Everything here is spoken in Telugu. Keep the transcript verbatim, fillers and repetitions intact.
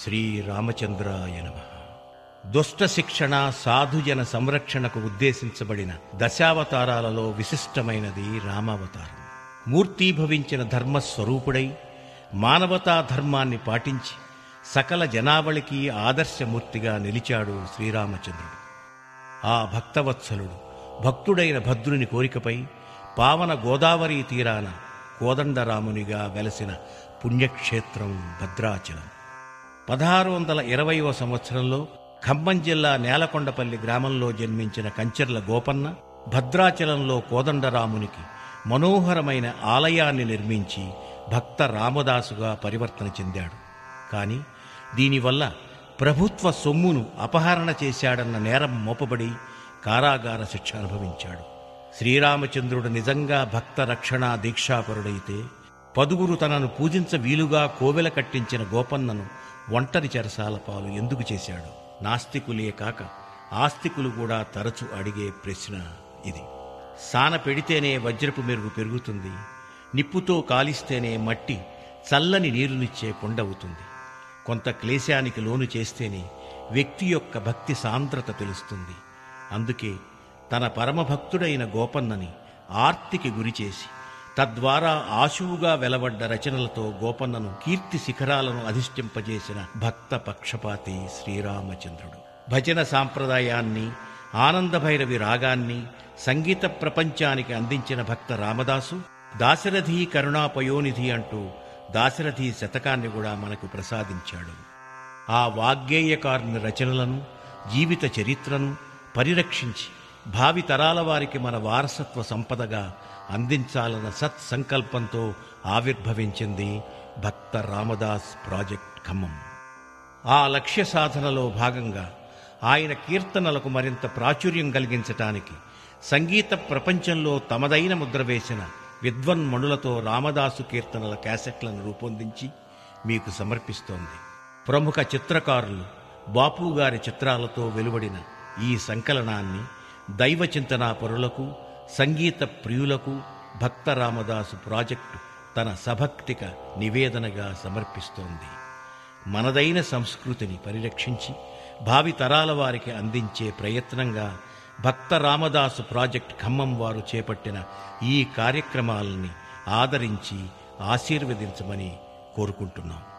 శ్రీరామచంద్రాయ నమః. దుష్ట శిక్షణ, సాధుజన సంరక్షణకు ఉద్దేశించబడిన దశావతారాలలో విశిష్టమైనది రామావతారం. మూర్తీభవించిన ధర్మస్వరూపుడై మానవతా ధర్మాన్ని పాటించి సకల జనావళికి ఆదర్శమూర్తిగా నిలిచాడు శ్రీరామచంద్రుడు. ఆ భక్తవత్సలుడు భక్తుడైన భద్రుని కోరికపై పావన గోదావరీ తీరాన కోదండరామునిగా వెలసిన పుణ్యక్షేత్రం భద్రాచలం. పదహారు వందల ఇరవైవ సంవత్సరంలో ఖమ్మం జిల్లా నేలకొండపల్లి గ్రామంలో జన్మించిన కంచెర్ల గోపన్న భద్రాచలంలో కోదండరామునికి మనోహరమైన ఆలయాన్ని నిర్మించి భక్త రామదాసుగా పరివర్తన చెందాడు. కాని దీనివల్ల ప్రభుత్వ సొమ్మును అపహరణ చేశాడన్న నేరం మోపబడి కారాగార శిక్ష అనుభవించాడు. శ్రీరామచంద్రుడు నిజంగా భక్త రక్షణా దీక్షాపరుడైతే పదుగురు తనను పూజించ వీలుగా కోవెల కట్టించిన గోపన్నను ఒంటరి చెరసాల పాలు ఎందుకు చేశాడు? నాస్తికులే కాక ఆస్తికులు కూడా తరచు అడిగే ప్రశ్న ఇది. సాన పెడితేనే వజ్రపు మెరుగు పెరుగుతుంది, నిప్పుతో కాలిస్తేనే మట్టి చల్లని నీరునిచ్చే కొండవుతుంది. కొంత క్లేశానికి లోను చేస్తేనే వ్యక్తి యొక్క భక్తి సాంద్రత తెలుస్తుంది. అందుకే తన పరమభక్తుడైన గోపన్నని ఆర్తికి గురిచేసి తద్వారా ఆశువుగా వెలవడ్డ రచనలతో గోపన్నను కీర్తి శిఖరాలను అధిష్ఠింపజేసిన భక్త పక్షపాతి శ్రీరామచంద్రుడు. భజన సాంప్రదాయాన్ని, ఆనందభైరవి రాగాన్ని సంగీత ప్రపంచానికి అందించిన భక్త రామదాసు దాశరథి కరుణాపయోనిధి అంటూ దాశరథి శతకాన్ని కూడా మనకు ప్రసాదించాడు. ఆ వాగ్గేయకారుని రచనలను, జీవిత చరిత్రను పరిరక్షించి భావి తరాల వారికి మన వారసత్వ సంపదగా అందించాలన్న సత్సంకల్పంతో ఆవిర్భవించింది భక్త రామదాస్ ప్రాజెక్ట్ ఖమ్మం. ఆ లక్ష్య సాధనలో భాగంగా ఆయన కీర్తనలకు మరింత ప్రాచుర్యం కలిగించటానికి సంగీత ప్రపంచంలో తమదైన ముద్ర వేసిన విద్వన్మణులతో రామదాసు కీర్తనల క్యాసెట్లను రూపొందించి మీకు సమర్పిస్తోంది. ప్రముఖ చిత్రకారులు బాపుగారి చిత్రాలతో వెలువడిన ఈ సంకలనాన్ని దైవ చింతనాపరులకు, సంగీత ప్రియులకు భక్త రామదాసు ప్రాజెక్టు తన సభక్తిక నివేదనగా సమర్పిస్తోంది. మనదైన సంస్కృతిని పరిరక్షించి భావి తరాల వారికి అందించే ప్రయత్నంగా భక్త రామదాసు ప్రాజెక్ట్ ఖమ్మం వారు చేపట్టిన ఈ కార్యక్రమాలని ఆదరించి ఆశీర్వదించమని కోరుకుంటున్నాం.